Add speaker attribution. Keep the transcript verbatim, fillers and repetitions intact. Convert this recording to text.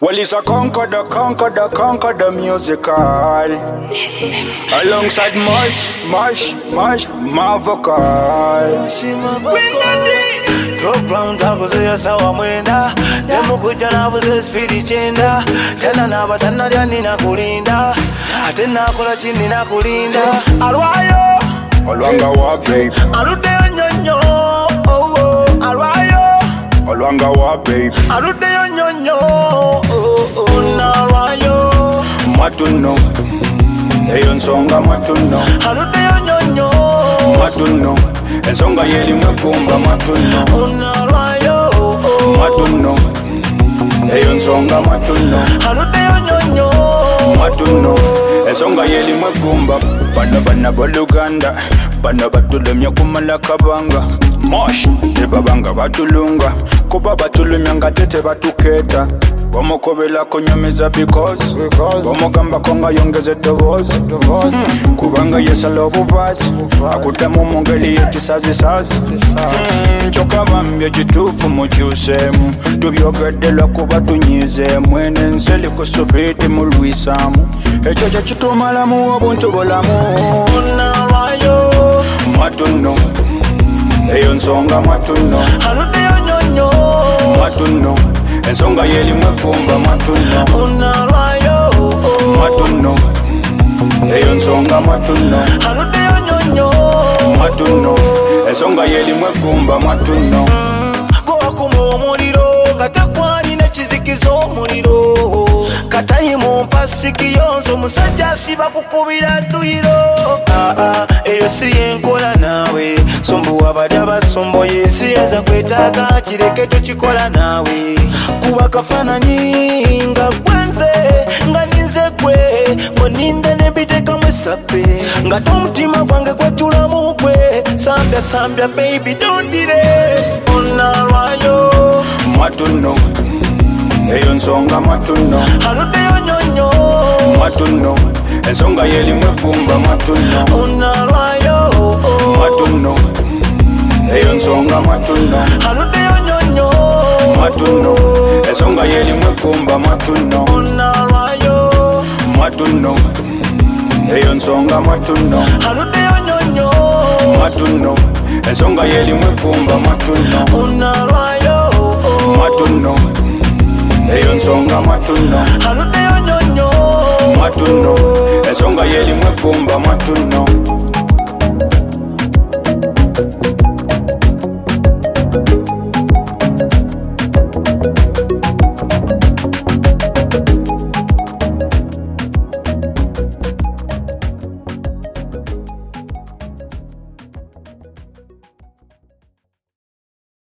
Speaker 1: Well, it's a conquer the conquer the conquer the musical. Alongside Marsh, Marsh, Marsh, my vocal.
Speaker 2: Top round takuzeya sawa mwenda Nemukuja nabuze speedi chenda Tena nabatana lyani nakulinda Ate nakola chini nakulinda Alwayo
Speaker 1: Olwanga wa babe
Speaker 2: Aludeyo nyonyo oh, oh. Alwayo
Speaker 1: Olwanga wa babe
Speaker 2: Aludeyo nyonyo oh, oh. Nalwayo
Speaker 1: Matuno Eyo nsonga matuno
Speaker 2: Aludeyo nyonyo
Speaker 1: Matuno Ensonga yeli mwekumba matuno
Speaker 2: Unalwayo
Speaker 1: Matuno Eyo nsonga matuno
Speaker 2: Aludeyo nyonyo
Speaker 1: Matuno Ensonga yeli mwekumba Bana bana boluganda Bana batulumya kumala kabanga Mosh Nebabanga batulunga Kuba batulumya nga tete batuketa Wamukobela kunyamiza because Wamugamba konga yongeze dovozi mm. Kubanga yesala obuvazi Akutamu mungeli yeti sazi sazi mm. Choka bambye jitufu muchusemu Tubyogedelwa kuba tunyizemu Ene nseli kusubiti mulwisamu Echo cha chitumalamu obuntu bolamu
Speaker 2: Unalwayo
Speaker 1: Matuno Eyo nsonga matuno
Speaker 2: Aludeyo nyonyo
Speaker 1: Matuno Ensonga yeli mwekumba matuno
Speaker 2: Unalwayo
Speaker 1: Matuno Eyo nsonga matuno
Speaker 2: Aludeyo nyonyo
Speaker 1: Matuno Ensonga yeli mwekumba matuno
Speaker 2: Kwa kumu omuliro Katakwani nechizikizo omuliro Katayimu mpasiki yonzo Musajja siba kukubira duiro ah, ah, Eyo si yenkola nawe Sombu wabali abasomboye Siyeza kwetaka kireke tukikola nawe Kuba kafananyi nga gwenze Nga ninze kwe Ngoninde nebiteka mwesape Nga tomutima gwange kwetulamu kwe Sambya sambya baby dondire Unalwayo
Speaker 1: Matuno Eyo nsonga matuno
Speaker 2: Aludeyo nyonyo
Speaker 1: Matuno Ensonga yeli mwekumba matuno
Speaker 2: Unalwayo
Speaker 1: Matuno Eyo nsonga matuno
Speaker 2: Aludeyo nyonyo
Speaker 1: Matuno Ensonga yeli mwekumba matuno
Speaker 2: Unalwayo
Speaker 1: Matuno Eyo nsonga matuno
Speaker 2: Aludeyo nyonyo
Speaker 1: Matuno Ensonga yeli mwekumba matuno
Speaker 2: Unalwayo
Speaker 1: Matuno Eyo nsonga matuno
Speaker 2: Aludeyo nyonyo
Speaker 1: Matuno Ensonga yeli mwekumba matuno